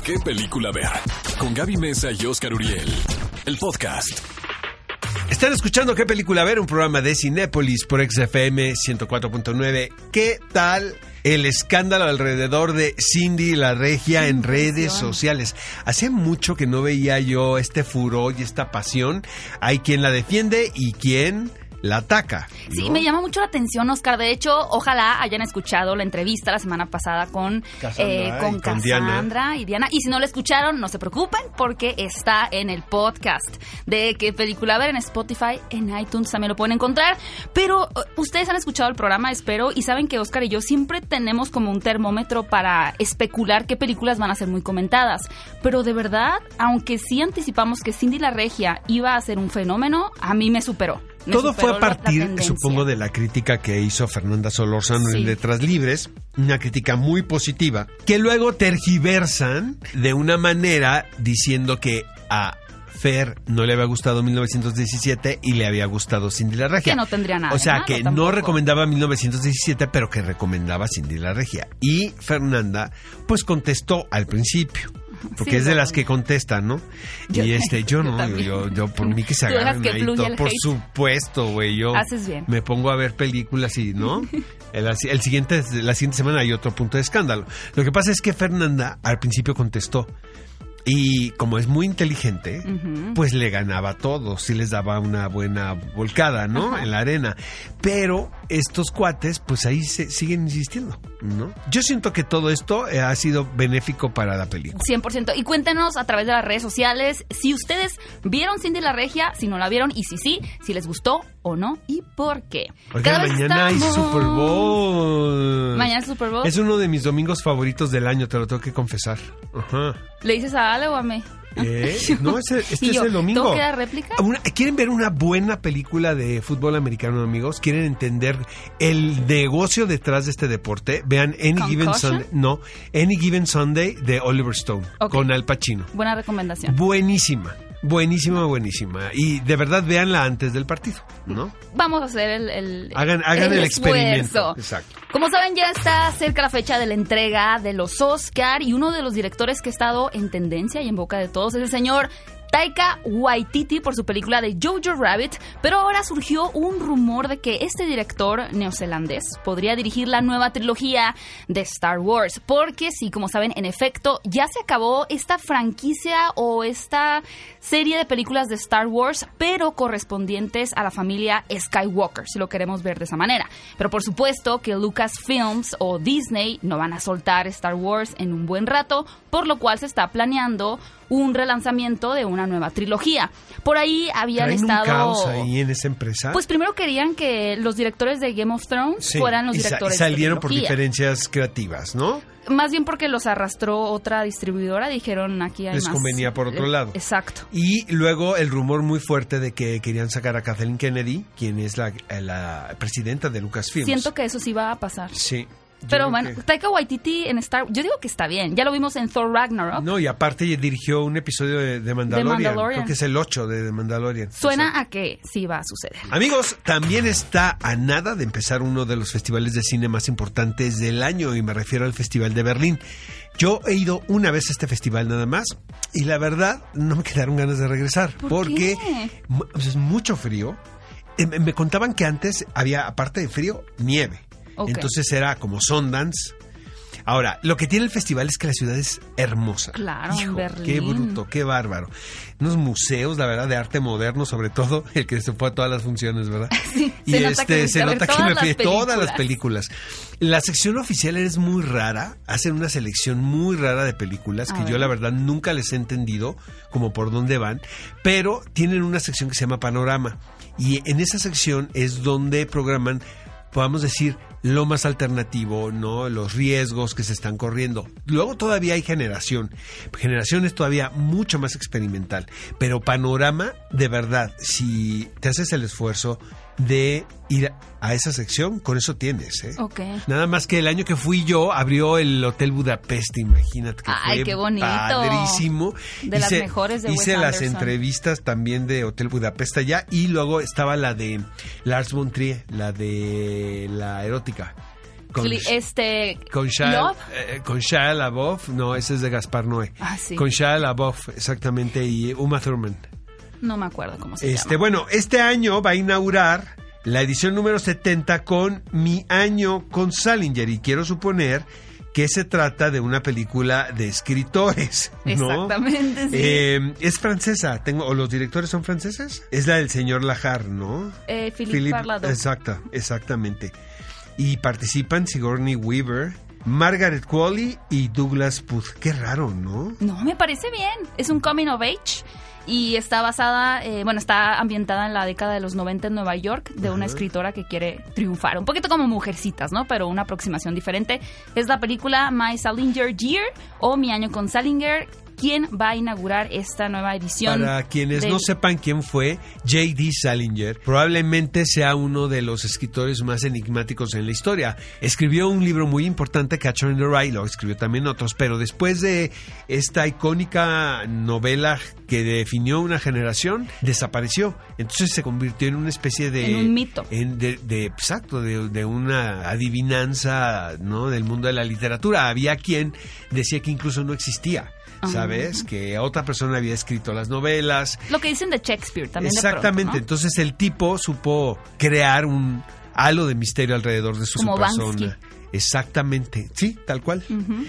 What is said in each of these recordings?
¿Qué película ver? Con Gaby Mesa y Oscar Uriel. El podcast. Están escuchando ¿Qué película ver? Un programa de Cinépolis por XFM 104.9. ¿Qué tal el escándalo alrededor de Cindy la Regia en redes sociales? Hace mucho que no veía yo este furor y esta pasión. Hay quien la defiende y quien la ataca, ¿no? Sí, me llama mucho la atención, Oscar. De hecho, ojalá hayan escuchado la entrevista la semana pasada con Cassandra y Diana. Y si no la escucharon, no se preocupen, porque está en el podcast de ¿Qué película ver? En Spotify, en iTunes también lo pueden encontrar. Pero ustedes han escuchado el programa, espero, y saben que Oscar y yo siempre tenemos como un termómetro para especular qué películas van a ser muy comentadas. Pero de verdad, aunque sí anticipamos que Cindy la Regia iba a ser un fenómeno, a mí me superó. Todo fue a partir, supongo, de la crítica que hizo Fernanda Solórzano en Letras Libres, una crítica muy positiva, que luego tergiversan de una manera diciendo que a Fer no le había gustado 1917 y le había gustado Cindy la Regia. Que no tendría nada. O sea, que no recomendaba 1917, pero que recomendaba Cindy la Regia. Y Fernanda, pues contestó al principio. Porque es de las que contestan, ¿no? Yo por mí que se agarren ahí todo. Por supuesto, güey, yo haces bien. Me pongo a ver películas y, ¿no? La siguiente semana hay otro punto de escándalo. Lo que pasa es que Fernanda al principio contestó. Y como es muy inteligente, pues le ganaba a todos, sí les daba una buena volcada, ¿no? En la arena. Pero estos cuates, pues ahí siguen insistiendo, ¿no? Yo siento que todo esto ha sido benéfico para la película. 100%. Y cuéntenos a través de las redes sociales si ustedes vieron Cindy la Regia, si no la vieron, y si les gustó o no, y por qué. Oiga, mañana hay Super Bowl. Mañana es Super Bowl. Es uno de mis domingos favoritos del año, te lo tengo que confesar. Ajá. ¿Le dices a Ale o a mí? No, este es el domingo. ¿Tengo que dar réplica? ¿Quieren ver una buena película de fútbol americano, amigos? ¿Quieren entender el negocio detrás de este deporte? Vean Any Given Sunday de Oliver Stone, con Al Pacino. Buena recomendación. Buenísima. Y de verdad, véanla antes del partido, ¿no? Vamos a hacer Hagan el experimento. Exacto. Como saben, ya está cerca la fecha de la entrega de los Oscar, y uno de los directores que ha estado en tendencia y en boca de todos es el señor Taika Waititi por su película de Jojo Rabbit, pero ahora surgió un rumor de que este director neozelandés podría dirigir la nueva trilogía de Star Wars, porque sí, como saben, en efecto, ya se acabó esta franquicia o esta serie de películas de Star Wars, pero correspondientes a la familia Skywalker, si lo queremos ver de esa manera. Pero por supuesto que Lucasfilms o Disney no van a soltar Star Wars en un buen rato, por lo cual se está planeando un relanzamiento de una nueva trilogía. Por ahí habían estado... un caos ahí en esa empresa. Pues primero querían que los directores de Game of Thrones fueran los directores de salieron por diferencias creativas, ¿no? Más bien porque los arrastró otra distribuidora, dijeron aquí hay les más. Convenía por otro lado. Exacto. Y luego el rumor muy fuerte de que querían sacar a Kathleen Kennedy, quien es la presidenta de Lucasfilms. Siento que eso sí va a pasar. Sí. Pero bueno, Taika Waititi en Star Wars, yo digo que está bien. Ya lo vimos en Thor Ragnarok. No, y aparte dirigió un episodio de Mandalorian. Creo que es el 8 de Mandalorian. Suena a que sí va a suceder. Amigos, también está a nada de empezar uno de los festivales de cine más importantes del año, y me refiero al Festival de Berlín. Yo he ido una vez a este festival nada más, y la verdad no me quedaron ganas de regresar. Porque es mucho frío. Me contaban que antes había, aparte de frío, nieve. Okay. Entonces era como Sundance. Ahora, lo que tiene el festival es que la ciudad es hermosa. Claro, en Berlín. Qué bruto, qué bárbaro. Unos museos, la verdad, de arte moderno, sobre todo, el que se fue a todas las funciones, ¿verdad? Sí, y se nota que me fui a todas las películas. La sección oficial es muy rara, hacen una selección muy rara de películas que yo la verdad nunca les he entendido como por dónde van, pero tienen una sección que se llama Panorama, y en esa sección es donde programan, podamos decir, lo más alternativo, ¿no? Los riesgos que se están corriendo. Luego todavía hay Generación. Generación es todavía mucho más experimental. Pero Panorama, de verdad, si te haces el esfuerzo de ir a esa sección, con eso tienes, ¿eh? Okay. Nada más que el año que fui yo, abrió el Hotel Budapest, imagínate que fue qué bonito. Padrísimo. De las mejores de Wes Hice Anderson. las entrevistas también de Hotel Budapest allá, y luego estaba la de Lars von Trier, la de la erótica. con Shia LaBeouf, no, ese es de Gaspar Noé. Sí. Con Shia LaBeouf, exactamente, y Uma Thurman. No me acuerdo cómo se llama. Bueno, este año va a inaugurar la edición número 70 con Mi Año con Salinger, y quiero suponer que se trata de una película de escritores, ¿no? Exactamente, sí. Es francesa, ¿o los directores son franceses? Es la del señor Lajar, ¿no? Philippe Parladó. Exactamente. Y participan Sigourney Weaver, Margaret Qualley y Douglas Booth. Qué raro, ¿no? No, me parece bien. Es un coming of age. Y está basada, está ambientada en la década de los 90 en Nueva York, de una escritora que quiere triunfar. Un poquito como Mujercitas, ¿no? Pero una aproximación diferente. Es la película My Salinger Year, o Mi Año con Salinger. ¿Quién va a inaugurar esta nueva edición? Para quienes no sepan quién fue, J.D. Salinger probablemente sea uno de los escritores más enigmáticos en la historia. Escribió un libro muy importante, Catcher in the Rye, lo escribió también otros, pero después de esta icónica novela que definió una generación, desapareció. Entonces se convirtió en una especie de... En un mito. Exacto, de una adivinanza, ¿no?, del mundo de la literatura. Había quien decía que incluso no existía. ¿Sabes? Que otra persona había escrito las novelas. Lo que dicen de Shakespeare también. Exactamente. De pronto, ¿no? Entonces el tipo supo crear un halo de misterio alrededor de su persona. Bansky. Exactamente, sí, tal cual.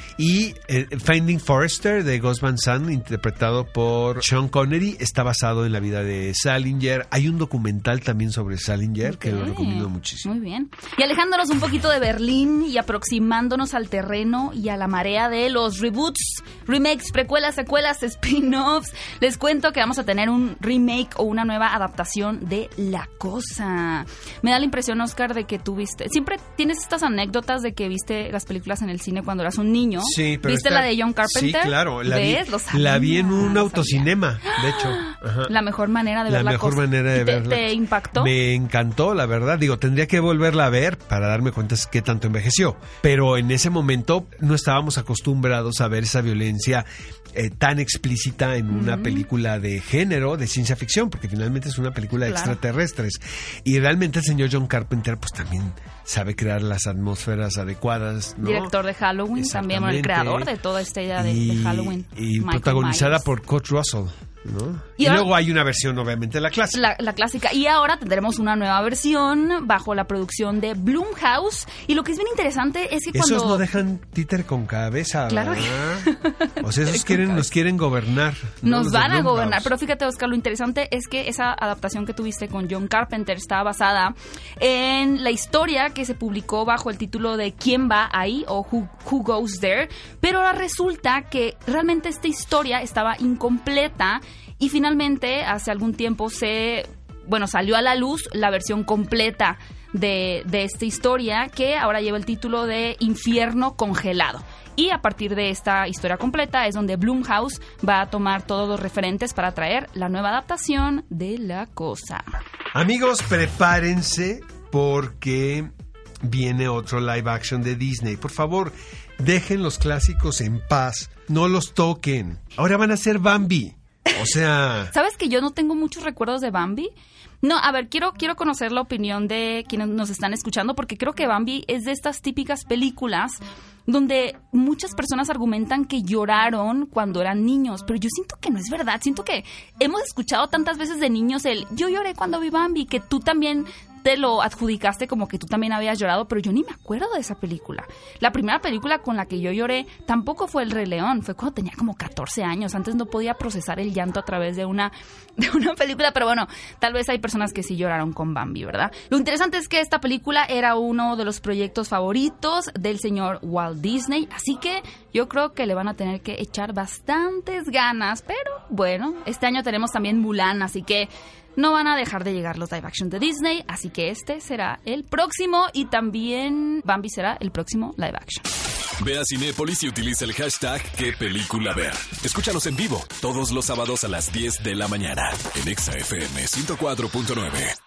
Y Finding Forrester de Gus Van Sant, interpretado por Sean Connery, está basado en la vida de Salinger. Hay un documental también sobre Salinger que lo recomiendo muchísimo. Muy bien. Y alejándonos un poquito de Berlín y aproximándonos al terreno y a la marea de los reboots, remakes, precuelas, secuelas, spin-offs, les cuento que vamos a tener un remake o una nueva adaptación de La Cosa. Me da la impresión, Oscar, de que tú viste... Siempre tienes estas anécdotas de que viste las películas en el cine cuando eras un niño. Sí, pero ¿viste la de John Carpenter? Sí, claro. La vi en un autocinema, de hecho. Ajá. La mejor manera de ver La Cosa. La mejor manera de verla. ¿Te impactó? Me encantó, la verdad. Digo, tendría que volverla a ver para darme cuenta qué tanto envejeció. Pero en ese momento no estábamos acostumbrados a ver esa violencia tan explícita en una película de género, de ciencia ficción, porque finalmente es una película de extraterrestres. Y realmente el señor John Carpenter pues también sabe crear las atmósferas adecuadas, ¿no? Director de Halloween, también el creador de toda esta idea de Halloween. Y Michael protagonizada Myers por Kurt Russell, ¿no? Y luego hay una versión, obviamente, la clásica. La clásica. Y ahora tendremos una nueva versión bajo la producción de Blumhouse. Y lo que es bien interesante es que esos no dejan títer con cabeza, claro. O sea, esos nos quieren gobernar. Nos van a gobernar. Pero fíjate, Oscar, lo interesante es que esa adaptación que tuviste con John Carpenter está basada en la historia que se publicó bajo el título de ¿Quién va ahí? O Who Goes There. Pero ahora resulta que realmente esta historia estaba incompleta. Y finalmente, hace algún tiempo salió a la luz la versión completa de esta historia, que ahora lleva el título de Infierno Congelado. Y a partir de esta historia completa es donde Blumhouse va a tomar todos los referentes para traer la nueva adaptación de La Cosa. Amigos, prepárense porque viene otro live action de Disney. Por favor, dejen los clásicos en paz. No los toquen. Ahora van a ser Bambi. O sea... ¿Sabes que yo no tengo muchos recuerdos de Bambi? No, a ver, quiero conocer la opinión de quienes nos están escuchando, porque creo que Bambi es de estas típicas películas donde muchas personas argumentan que lloraron cuando eran niños, pero yo siento que no es verdad. Siento que hemos escuchado tantas veces de niños yo lloré cuando vi Bambi, que tú también te lo adjudicaste como que tú también habías llorado, pero yo ni me acuerdo de esa película. La primera película con la que yo lloré tampoco fue El Rey León, fue cuando tenía como 14 años. Antes no podía procesar el llanto a través de una película, pero bueno, tal vez hay personas que sí lloraron con Bambi, ¿verdad? Lo interesante es que esta película era uno de los proyectos favoritos del señor Walt Disney, así que yo creo que le van a tener que echar bastantes ganas, pero bueno, este año tenemos también Mulan, así que no van a dejar de llegar los live action de Disney, así que este será el próximo y también Bambi será el próximo live action. Ve a Cinépolis y utiliza el hashtag ¡Qué película ver! Escúchanos en vivo todos los sábados a las 10 de la mañana en Exa FM 104.9.